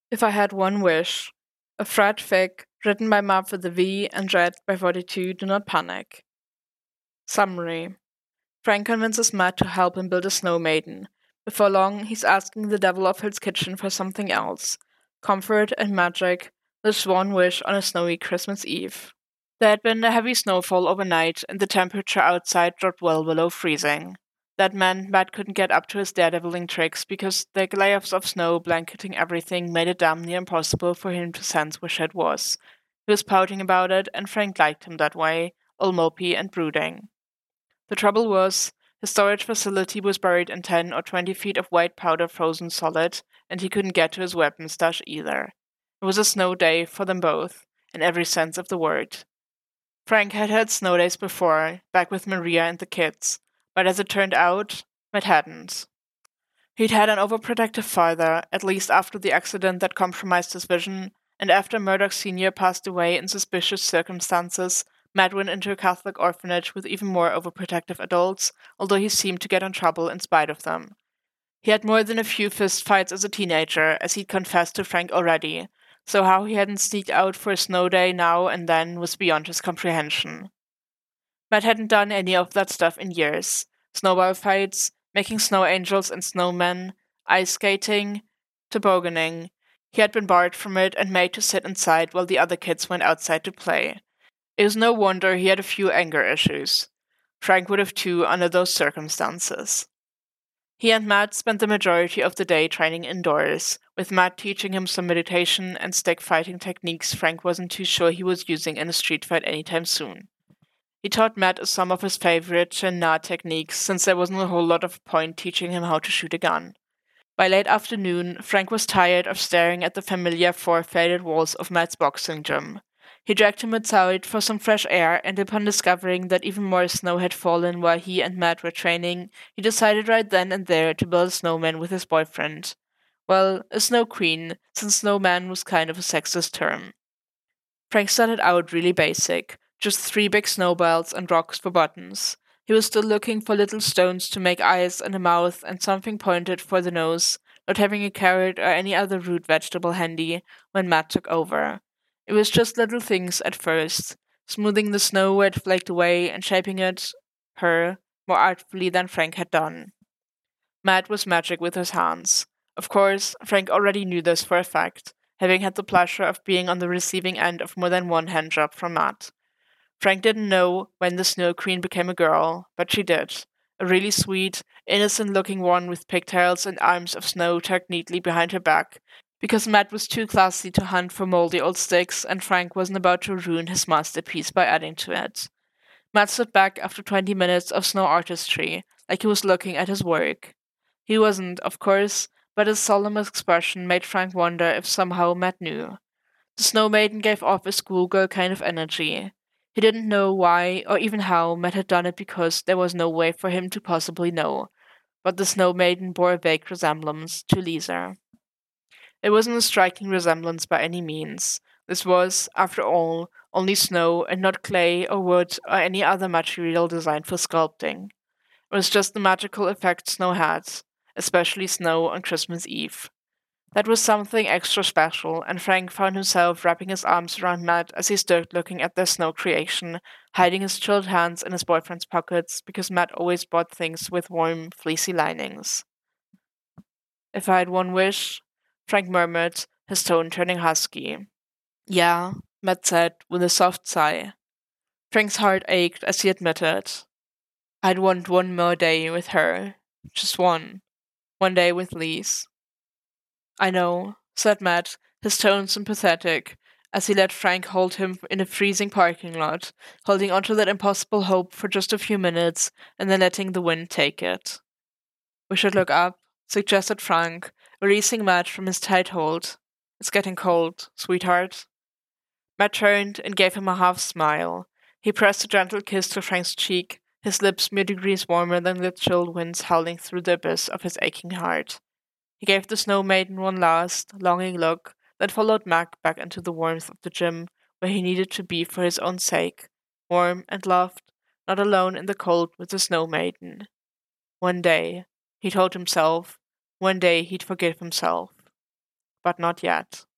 If I had one wish, a Fred fic written by Matt with a V and read by 42 Do Not Panic. Summary. Frank convinces Matt to help him build a snow maiden. Before long, he's asking the devil of Hell's Kitchen for something else: comfort and magic, the swan wish on a snowy Christmas Eve. There had been a heavy snowfall overnight, and the temperature outside dropped well below freezing. That meant Matt couldn't get up to his daredeviling tricks because the layers of snow blanketing everything made it damn near impossible for him to sense where Shed was. He was pouting about it, and Frank liked him that way, all mopey and brooding. The trouble was, his storage facility was buried in 10 or 20 feet of white powder frozen solid, and he couldn't get to his weapon stash either. It was a snow day for them both, in every sense of the word. Frank had had snow days before, back with Maria and the kids, but as it turned out, Matt hadn't. He'd had an overprotective father, at least after the accident that compromised his vision, and after Murdoch Sr. passed away in suspicious circumstances, Matt went into a Catholic orphanage with even more overprotective adults, although he seemed to get in trouble in spite of them. He had more than a few fistfights as a teenager, as he'd confessed to Frank already, so how he hadn't sneaked out for a snow day now and then was beyond his comprehension. Matt hadn't done any of that stuff in years. Snowball fights, making snow angels and snowmen, ice skating, tobogganing. He had been barred from it and made to sit inside while the other kids went outside to play. It was no wonder he had a few anger issues. Frank would have too under those circumstances. He and Matt spent the majority of the day training indoors, with Matt teaching him some meditation and stick fighting techniques Frank wasn't too sure he was using in a street fight anytime soon. He taught Matt some of his favorite Shin-Na techniques, since there wasn't a whole lot of point teaching him how to shoot a gun. By late afternoon, Frank was tired of staring at the familiar four-faded walls of Matt's boxing gym. He dragged him outside for some fresh air, and upon discovering that even more snow had fallen while he and Matt were training, he decided right then and there to build a snowman with his boyfriend. Well, a snow queen, since snowman was kind of a sexist term. Frank started out really basic, just 3 big snowballs and rocks for buttons. He was still looking for little stones to make eyes and a mouth and something pointed for the nose, not having a carrot or any other root vegetable handy when Matt took over. It was just little things at first, smoothing the snow where it flaked away and shaping it, her, more artfully than Frank had done. Matt was magic with his hands. Of course, Frank already knew this for a fact, having had the pleasure of being on the receiving end of more than one handjob from Matt. Frank didn't know when the Snow Queen became a girl, but she did. A really sweet, innocent-looking one with pigtails and arms of snow tucked neatly behind her back, because Matt was too classy to hunt for moldy old sticks, and Frank wasn't about to ruin his masterpiece by adding to it. Matt stood back after 20 minutes of snow artistry, like he was looking at his work. He wasn't, of course, but his solemn expression made Frank wonder if somehow Matt knew. The Snow Maiden gave off a schoolgirl kind of energy. He didn't know why or even how Matt had done it because there was no way for him to possibly know, but the Snow Maiden bore a vague resemblance to Lisa. It wasn't a striking resemblance by any means. This was, after all, only snow and not clay or wood or any other material designed for sculpting. It was just the magical effect snow had, especially snow on Christmas Eve. That was something extra special, and Frank found himself wrapping his arms around Matt as he stood looking at their snow creation, hiding his chilled hands in his boyfriend's pockets because Matt always bought things with warm, fleecy linings. If I had one wish, Frank murmured, his tone turning husky. Yeah, Matt said, with a soft sigh. Frank's heart ached as he admitted. I'd want one more day with her. Just one. One day with Lise. I know, said Matt, his tone sympathetic, as he let Frank hold him in a freezing parking lot, holding onto that impossible hope for just a few minutes and then letting the wind take it. We should look up, suggested Frank, releasing Matt from his tight hold. It's getting cold, sweetheart. Matt turned and gave him a half smile. He pressed a gentle kiss to Frank's cheek, his lips mere degrees warmer than the chill winds howling through the abyss of his aching heart. He gave the Snow Maiden one last, longing look, then followed Mac back into the warmth of the gym, where he needed to be for his own sake, warm and loved, not alone in the cold with the Snow Maiden. One day, he told himself, one day he'd forgive himself. but not yet.